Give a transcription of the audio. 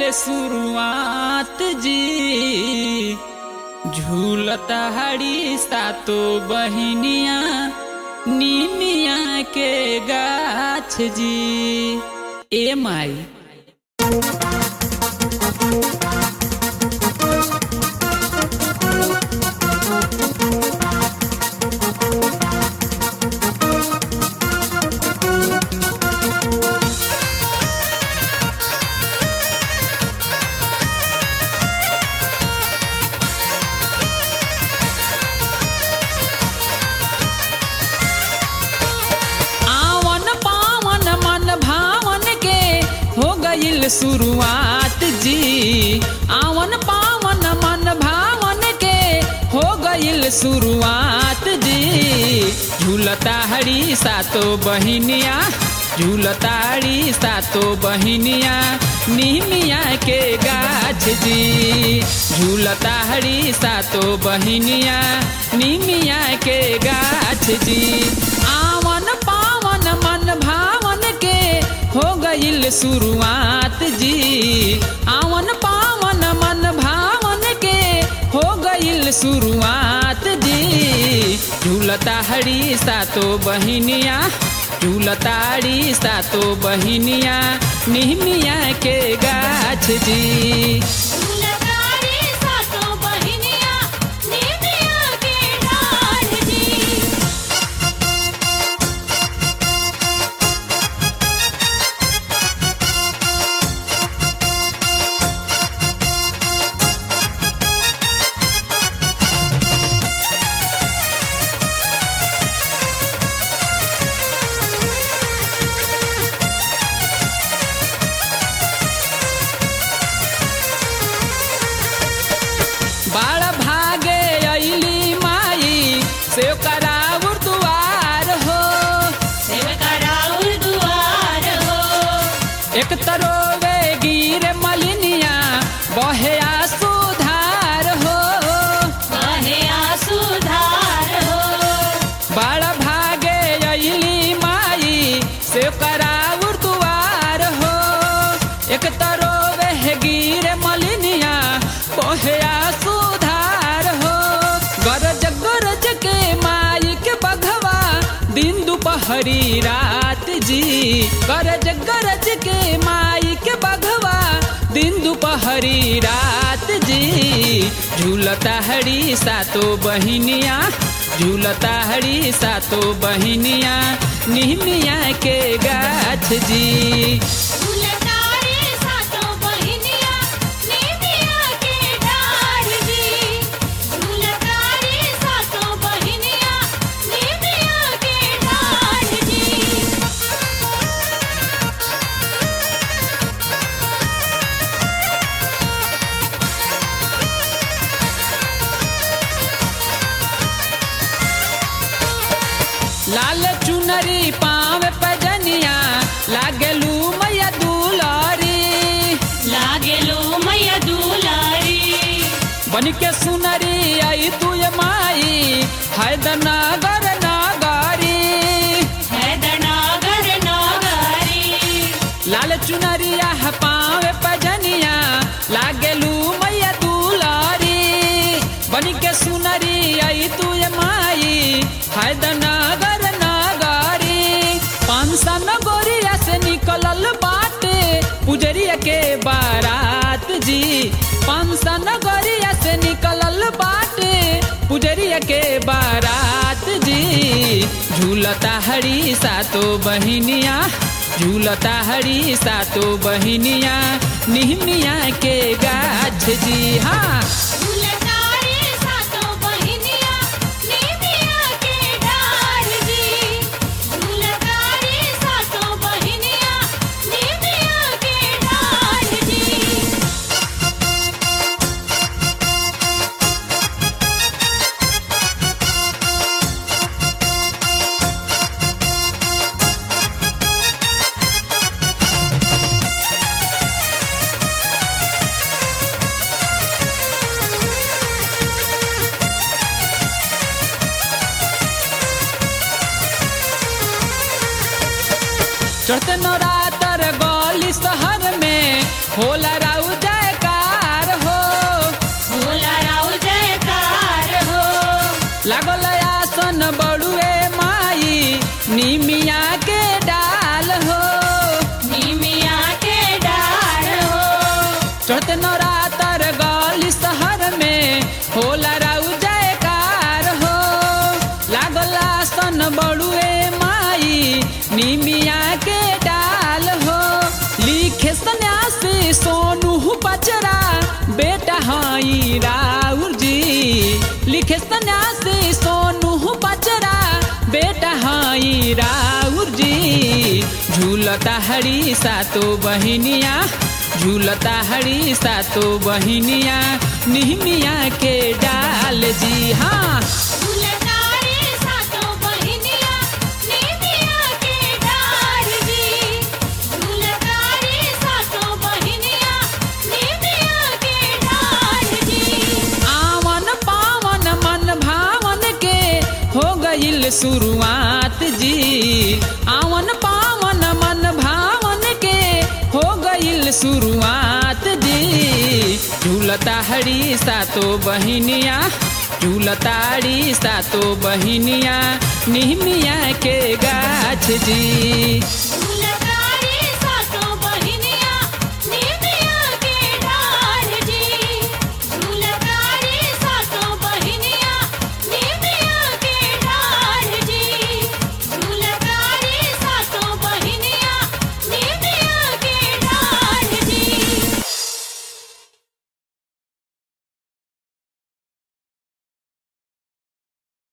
शुरुआत जी, झूलता हड़ी सातो बहिनिया नीमिया के गाछ जी। ए माई शुरुआत जी, आवन पावन मन भावन के हो गईल शुरुआत जी। झूलता हड़ी सातो बहिनिया, झूलता हड़ी सातो बहिनिया नीमिया के गाछ जी। झूलता हड़ी सातो बहिनिया नीमिया के गाछ जी। आवन पावन मन भावन के हो गईल शुरुआत जी, आवन पावन मन भावन के हो गईल शुरुआत जी। झूलता हड़ी सातो बहिनिया, झूलता हड़ी सातो बहिनिया नीमिया के गाछ जी। बड़ भागे अइली माई से कराउर दुआर हो, से कराउर दुआर हो। एक तरोवे गिर मलिनिया बहे आसुधार हो, बहे आसुधार हो। बड़ भागे अइली माई से कराउर दुआर हो, एक तरोवे गिर मलिनिया बहे आसुधार हो। गरज गरज के माई के बघवा दिन दुपहरी रात जी, गरज गरज के माई के बघवा दिन दुपहरी रात जी। झूलता हड़ी सातो बहिनिया, झूलता हड़ी सातो बहिनिया नीमिया के गाछ जी। लाल चुनरी पाँव पजनिया लागलू मैया दुलारी, लागेलो मैया दुलारी। बन के सुनरी आई तू माई हैदनगर नगारी, हैदनगर नगारी। लाल चुनरिया पाँव पजनिया लागलू मैया दुलारी। बन के सुनरी आई तू माई हैदनगर नगारी। पांसन गोरिया से निकलल बाटे पुजरिया के बारात जी, पांसन गोरिया से निकलल बाटे पुजरिया के बारात जी। झूलता हड़ी सातो बहिनिया, झूलता हड़ी सातो बहिनिया नीमिया के गाछ जी। हाँ चढ़ते नवरात्र गली शहर में होला राउ जयकार हो भोला राव जयकार हो लागल आसन बड़ुए माई निमिया के डाल हो निमिया के डाल हो चढ़ते नवरात्र गली शहर में होला राउ जयकार हो लागल आसन बड़ुए माई निमिया के डाल हो लिखे सन्यासी सोनू पचरा बेटा हाई राउर जी लिखे सन्यासी सोनू पचरा बेटा हाई राउर जी झूलता हरी सातो बहिनिया झूलता हरी सातो बहिनिया निहमिया के डाल जी हाँ झूलतारे सातों बहिनिया निमिया के डाल जी झूलतारे सातों बहिनिया निमिया के डाल जी आवन पावन मन भावन के हो गईल शुरुआत जी आवन पावन मन भावन के हो गईल शुरुआत जी झूलता हरी सातो बहिनिया झूलताड़ी सातो बहिनिया निहमिया के गाछ जी